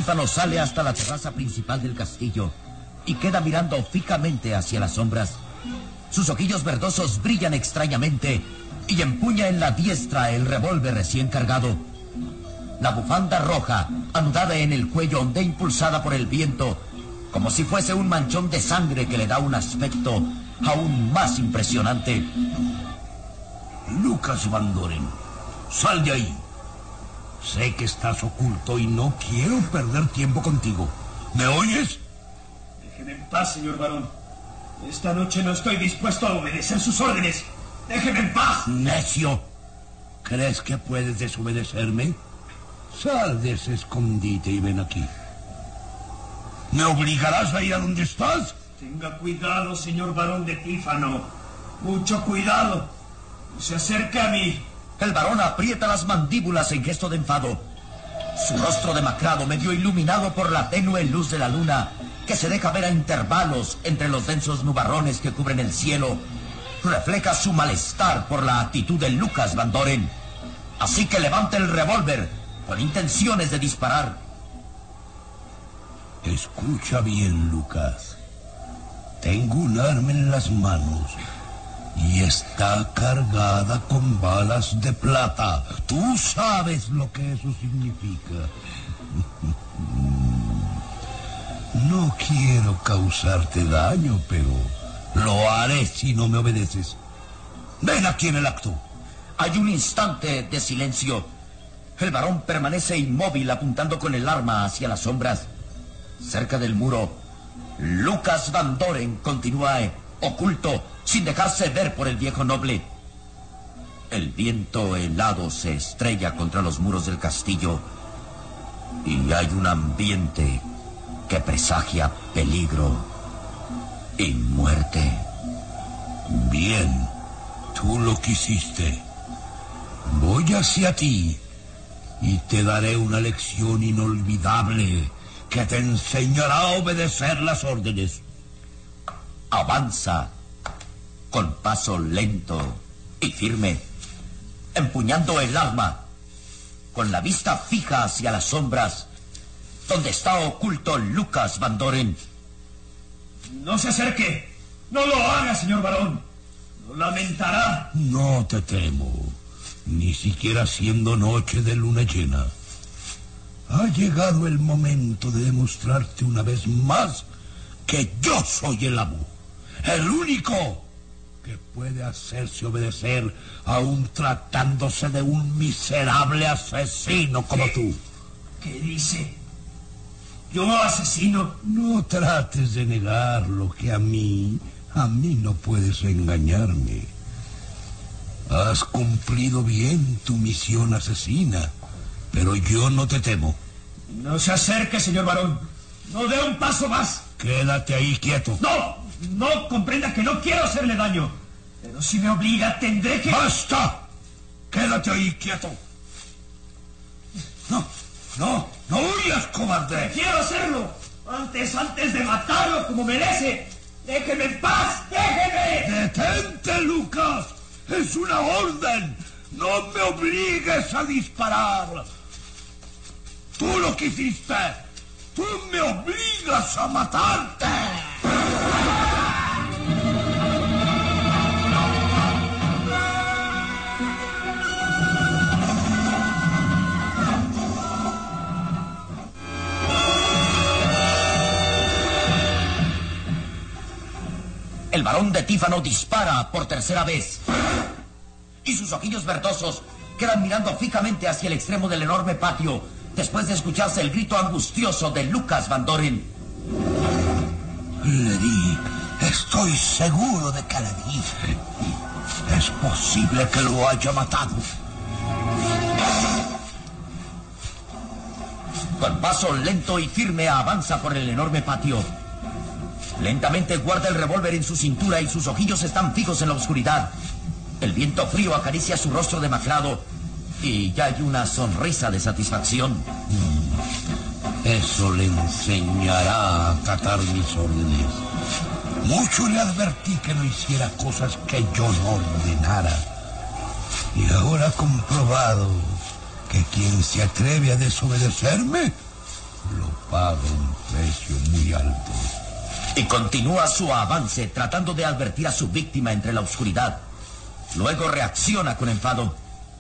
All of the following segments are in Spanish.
Tífano sale hasta la terraza principal del castillo y queda mirando fijamente hacia las sombras. Sus ojillos verdosos brillan extrañamente y empuña en la diestra el revólver recién cargado. La bufanda roja, anudada en el cuello, ondea impulsada por el viento, como si fuese un manchón de sangre que le da un aspecto aún más impresionante. Lucas Van Doren, sal de ahí. Sé que estás oculto y no quiero perder tiempo contigo. ¿Me oyes? Déjeme en paz, señor barón. Esta noche no estoy dispuesto a obedecer sus órdenes. ¡Déjeme en paz! Necio. ¿Crees que puedes desobedecerme? Sal de ese escondite y ven aquí. ¿Me obligarás a ir a donde estás? Tenga cuidado, señor barón de Tífano. Mucho cuidado. No se acerque a mí. El barón aprieta las mandíbulas en gesto de enfado. Su rostro demacrado, medio iluminado por la tenue luz de la luna, que se deja ver a intervalos entre los densos nubarrones que cubren el cielo, refleja su malestar por la actitud de Lucas Van Doren. Así que levanta el revólver con intenciones de disparar. Escucha bien, Lucas. Tengo un arma en las manos y está cargada con balas de plata. Tú sabes lo que eso significa. No quiero causarte daño, pero lo haré si no me obedeces. Ven aquí en el acto. Hay un instante de silencio. El varón permanece inmóvil apuntando con el arma hacia las sombras. Cerca del muro, Lucas Van Doren continúa oculto, sin dejarse ver por el viejo noble. El viento helado se estrella contra los muros del castillo y hay un ambiente que presagia peligro y muerte. Bien, tú lo quisiste. Voy hacia ti y te daré una lección inolvidable que te enseñará a obedecer las órdenes. Avanza con paso lento y firme, empuñando el arma, con la vista fija hacia las sombras, donde está oculto Lucas Van Doren. No se acerque. No lo haga, señor barón. Lo lamentará. No te temo, ni siquiera siendo noche de luna llena. Ha llegado el momento de demostrarte una vez más que yo soy el amo, el único que puede hacerse obedecer aún tratándose de un miserable asesino como tú. ¿Qué dice? ¿Yo asesino? No trates de negar lo que a mí no puedes engañarme. Has cumplido bien tu misión asesina, pero yo no te temo. No se acerque, señor barón. No dé un paso más. Quédate ahí quieto. No comprenda que no quiero hacerle daño. Pero si me obliga, tendré que... ¡Basta! Quédate ahí quieto. No huyas, cobarde. Quiero hacerlo. Antes de matarlo como merece. Déjeme en paz. Déjeme. Detente, Lucas. Es una orden. No me obligues a disparar. Tú lo quisiste. Tú me obligas a matarte. El barón de Tífano dispara por tercera vez y sus ojillos verdosos quedan mirando fijamente hacia el extremo del enorme patio después de escucharse el grito angustioso de Lucas Van Doren. Le di. Estoy seguro de que le di. Es posible que lo haya matado. Con paso lento y firme avanza por el enorme patio. Lentamente guarda el revólver en su cintura y sus ojillos están fijos en la oscuridad. El viento frío acaricia su rostro demacrado y ya hay una sonrisa de satisfacción. Eso le enseñará a acatar mis órdenes. Mucho le advertí que no hiciera cosas que yo no ordenara. Y ahora ha comprobado que quien se atreve a desobedecerme, lo paga un precio muy alto. Y continúa su avance tratando de advertir a su víctima entre la oscuridad. Luego reacciona con enfado.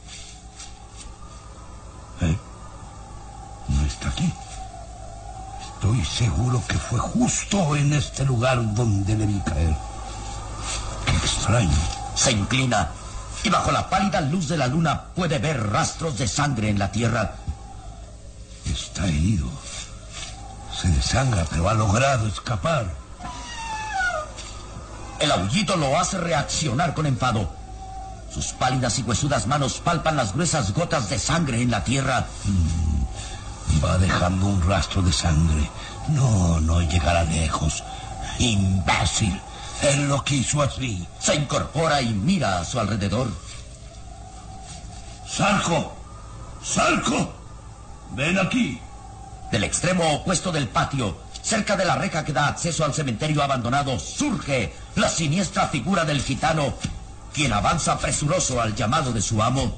No está aquí. Estoy seguro que fue justo en este lugar donde le vi caer. Qué extraño. Se inclina y bajo la pálida luz de la luna puede ver rastros de sangre en la tierra. Está herido. Se desangra, pero ha logrado escapar. El aullido lo hace reaccionar con enfado. Sus pálidas y huesudas manos palpan las gruesas gotas de sangre en la tierra. Va dejando un rastro de sangre. No llegará lejos. ¡Imbécil! Él lo quiso así. Se incorpora y mira a su alrededor. ¡Sarco! ¡Sarco! ¡Ven aquí! Del extremo opuesto del patio, cerca de la reja que da acceso al cementerio abandonado, surge la siniestra figura del gitano, quien avanza presuroso al llamado de su amo.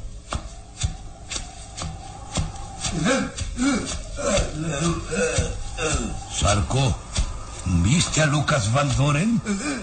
Sarco, ¿viste a Lucas Van Doren?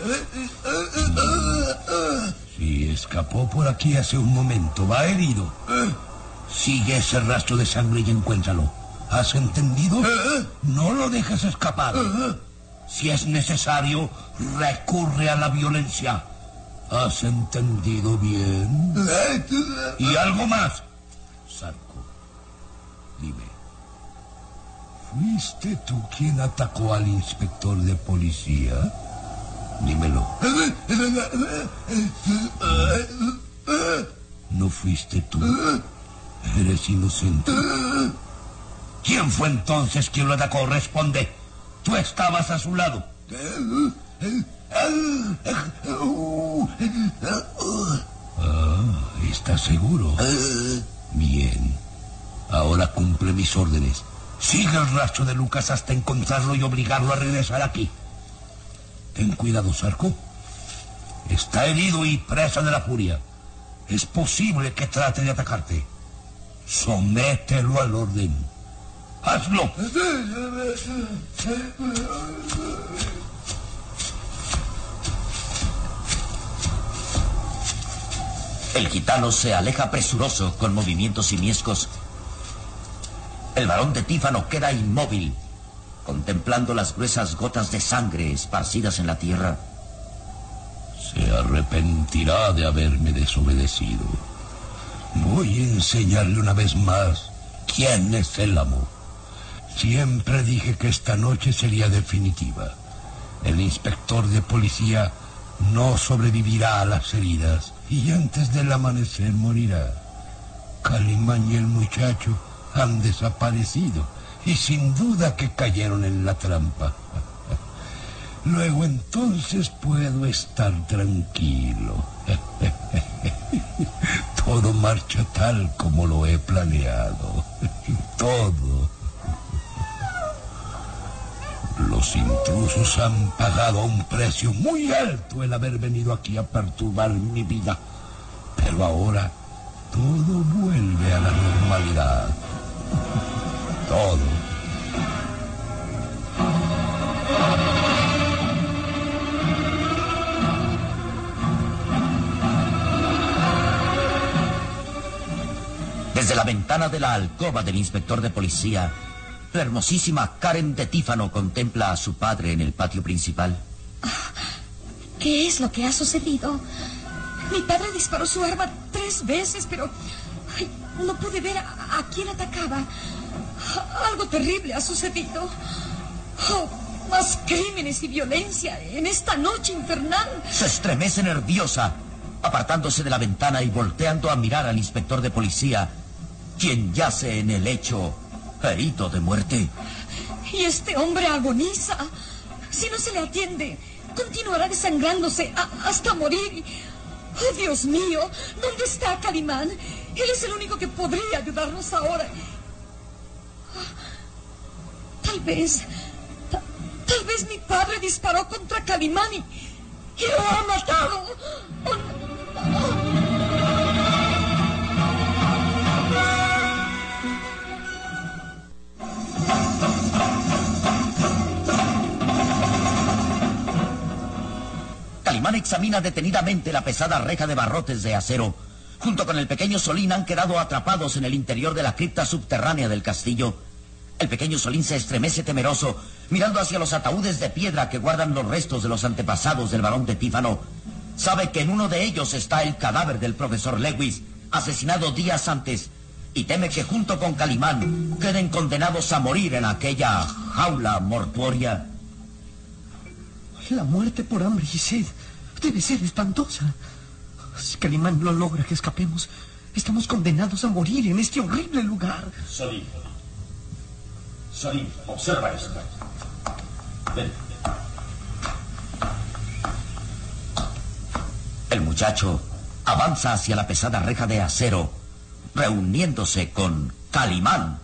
Sí, escapó por aquí hace un momento. Va herido. Sigue ese rastro de sangre y encuéntralo. ¿Has entendido? No lo dejes escapar. Si es necesario, recurre a la violencia. ¿Has entendido bien? Y algo más. Sarco, dime. ¿Fuiste tú quien atacó al inspector de policía? Dímelo. ¿No fuiste tú? Eres inocente. ¿Quién fue entonces quien lo atacó? Responde. Tú estabas a su lado. ¿Estás seguro? Bien. Ahora cumple mis órdenes. Sigue el rastro de Lucas hasta encontrarlo y obligarlo a regresar aquí. Ten cuidado, Sarco. Está herido y presa de la furia. Es posible que trate de atacarte. Somételo al orden. ¡Hazlo! El gitano se aleja presuroso con movimientos simiescos. El varón de Tífano queda inmóvil, contemplando las gruesas gotas de sangre esparcidas en la tierra. Se arrepentirá de haberme desobedecido. Voy a enseñarle una vez más quién es el amo. Siempre dije que esta noche sería definitiva. El inspector de policía no sobrevivirá a las heridas y antes del amanecer morirá. Calimán y el muchacho han desaparecido y sin duda que cayeron en la trampa. Luego entonces puedo estar tranquilo. Todo marcha tal como lo he planeado. Todo. Los intrusos han pagado a un precio muy alto el haber venido aquí a perturbar mi vida. Pero ahora todo vuelve a la normalidad. Todo. Desde la ventana de la alcoba del inspector de policía, la hermosísima Karen de Tífano contempla a su padre en el patio principal. ¿Qué es lo que ha sucedido? Mi padre disparó su arma 3 veces, pero no pude ver a quién atacaba. Algo terrible ha sucedido. Más crímenes y violencia en esta noche infernal. Se estremece nerviosa, apartándose de la ventana y volteando a mirar al inspector de policía, quien yace en el lecho, herido de muerte. Y este hombre agoniza. Si no se le atiende, continuará desangrándose hasta morir. ¡Oh, Dios mío! ¿Dónde está Calimán? Él es el único que podría ayudarnos ahora. Tal vez mi padre disparó contra Calimán y lo ha matado. Calimán examina detenidamente la pesada reja de barrotes de acero. Junto con el pequeño Solín han quedado atrapados en el interior de la cripta subterránea del castillo. El pequeño Solín se estremece temeroso, mirando hacia los ataúdes de piedra que guardan los restos de los antepasados del barón de Tífano. Sabe que en uno de ellos está el cadáver del profesor Lewis, asesinado días antes, y teme que junto con Calimán queden condenados a morir en aquella jaula mortuoria. La muerte por hambre y sed debe ser espantosa. Si Calimán no logra que escapemos, estamos condenados a morir en este horrible lugar. Solín, observa esto. Ven. El muchacho avanza hacia la pesada reja de acero, reuniéndose con Calimán.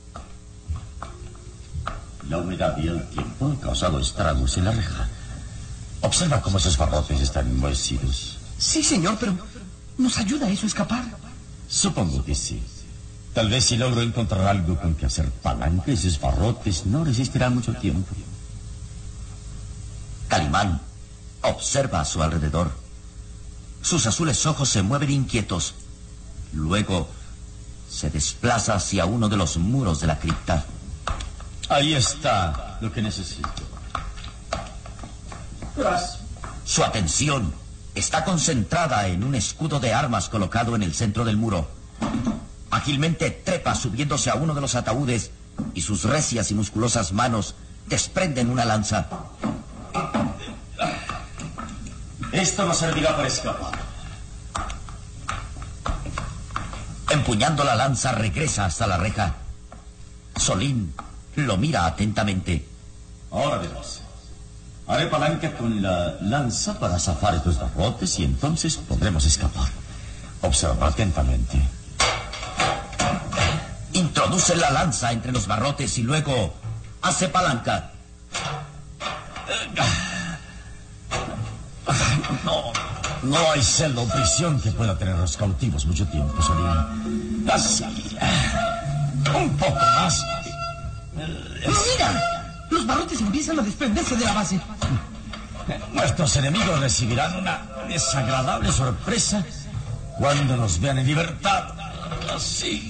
La humedad y el tiempo han causado estragos en la reja. Observa cómo esos barrotes están enmohecidos. Sí, señor, pero ¿nos ayuda eso a escapar? Supongo que sí. Tal vez si logro encontrar algo con que hacer palanca, esos barrotes no resistirán mucho tiempo. Calimán observa a su alrededor. Sus azules ojos se mueven inquietos. Luego se desplaza hacia uno de los muros de la cripta. Ahí está lo que necesito. Su atención está concentrada en un escudo de armas colocado en el centro del muro. Ágilmente trepa subiéndose a uno de los ataúdes y sus recias y musculosas manos desprenden una lanza. Esto nos servirá para escapar. Empuñando la lanza regresa hasta la reja. Solín lo mira atentamente. Ahora verás. Haré palanca con la lanza para zafar estos barrotes y entonces podremos escapar. Observa atentamente. Introduce la lanza entre los barrotes y luego hace palanca. No hay celda o prisión que pueda tener a los cautivos mucho tiempo, Solín. Así. Un poco más. ¡Mira! Los barrotes empiezan a desprenderse de la base. Nuestros enemigos recibirán una desagradable sorpresa cuando nos vean en libertad. Así.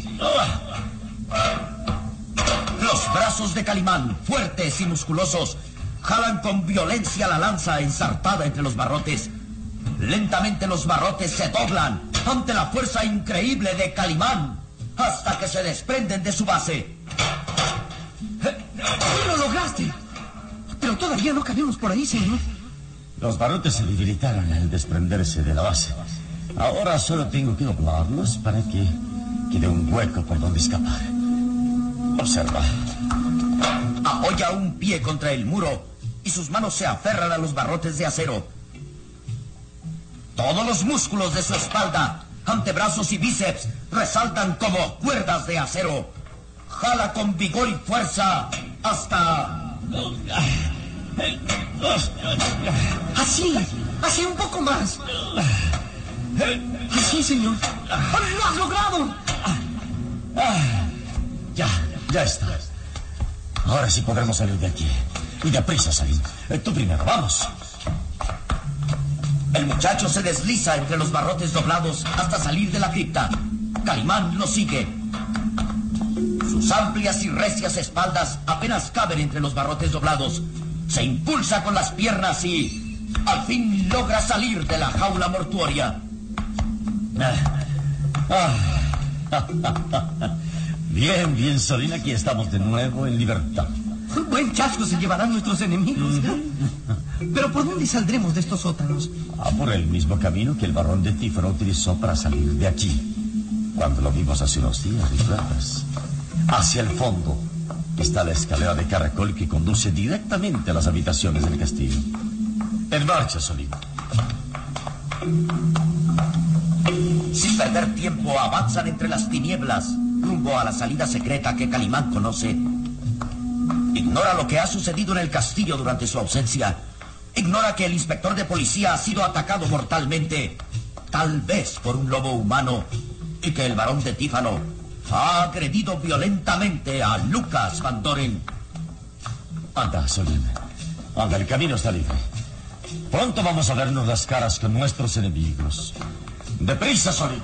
Los brazos de Calimán, fuertes y musculosos, jalan con violencia la lanza ensartada entre los barrotes. Lentamente los barrotes se doblan ante la fuerza increíble de Calimán, hasta que se desprenden de su base. ¡Lo lograste! Pero todavía no cabemos por ahí, señor. Los barrotes se debilitaron al desprenderse de la base. Ahora solo tengo que doblarlos para que quede un hueco por donde escapar. Observa. Apoya un pie contra el muro y sus manos se aferran a los barrotes de acero. Todos los músculos de su espalda, antebrazos y bíceps resaltan como cuerdas de acero. Jala con vigor y fuerza hasta... Así un poco más. Así, señor. ¡Lo has logrado! Ya está. Ahora sí podremos salir de aquí. Y deprisa, Solín. Tú primero, vamos. El muchacho se desliza entre los barrotes doblados hasta salir de la cripta. Calimán lo sigue. Sus amplias y recias espaldas apenas caben entre los barrotes doblados. Se impulsa con las piernas y al fin logra salir de la jaula mortuoria. Bien, Solín, aquí estamos de nuevo en libertad. Un buen chasco se llevarán nuestros enemigos. Pero ¿por dónde saldremos de estos sótanos? Por el mismo camino que el barón de Tífano utilizó para salir de aquí. Cuando lo vimos hace unos días, ¿recuerdas? Hacia el fondo está la escalera de caracol que conduce directamente a las habitaciones del castillo. En marcha, Solín. Sin perder tiempo, avanzan entre las tinieblas rumbo a la salida secreta que Calimán conoce. Ignora lo que ha sucedido en el castillo durante su ausencia. Ignora que el inspector de policía ha sido atacado mortalmente, tal vez por un lobo humano, y que el barón de Tífano ha agredido violentamente a Lucas Van Doren. Anda, Solín. Anda, el camino está libre. Pronto vamos a vernos las caras con nuestros enemigos. ¡Deprisa, Solid!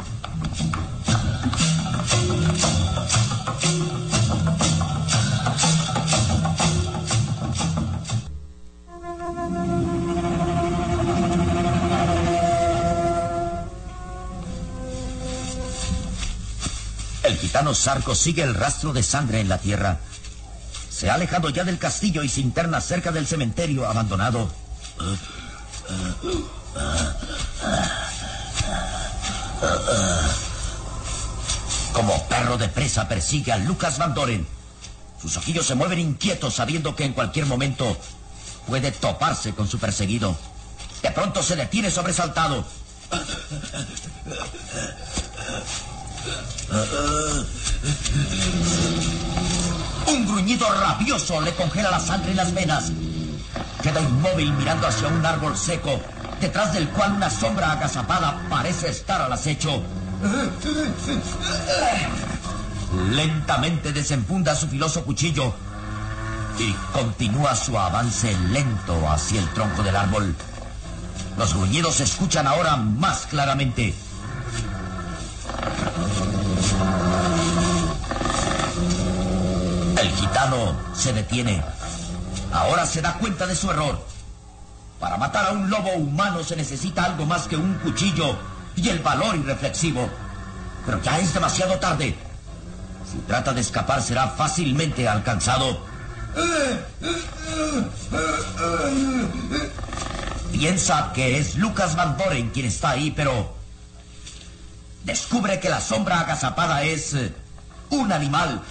El gitano Zarco sigue el rastro de sangre en la tierra. Se ha alejado ya del castillo y se interna cerca del cementerio abandonado. Como perro de presa persigue a Lucas Van Doren. Sus ojillos se mueven inquietos sabiendo que en cualquier momento puede toparse con su perseguido. De pronto se detiene sobresaltado. Un gruñido rabioso le congela la sangre en las venas. Queda inmóvil mirando hacia un árbol seco, detrás del cual una sombra agazapada parece estar al acecho. Lentamente desenfunda su filoso cuchillo y continúa su avance lento hacia el tronco del árbol. Los gruñidos se escuchan ahora más claramente. El gitano se detiene. Ahora se da cuenta de su error. Para matar a un lobo humano se necesita algo más que un cuchillo y el valor irreflexivo. Pero ya es demasiado tarde. Si trata de escapar será fácilmente alcanzado. Piensa que es Lucas Van Doren quien está ahí, pero descubre que la sombra agazapada es un animal.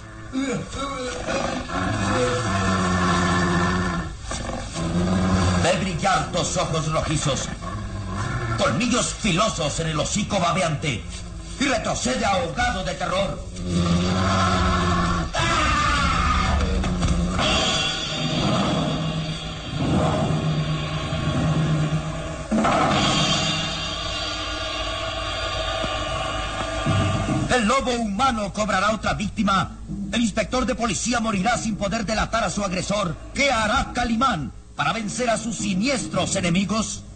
Ve brillar dos ojos rojizos, colmillos filosos en el hocico babeante, y retrocede ahogado de terror. El lobo humano cobrará otra víctima. El inspector de policía morirá sin poder delatar a su agresor. ¿Qué hará Calimán para vencer a sus siniestros enemigos?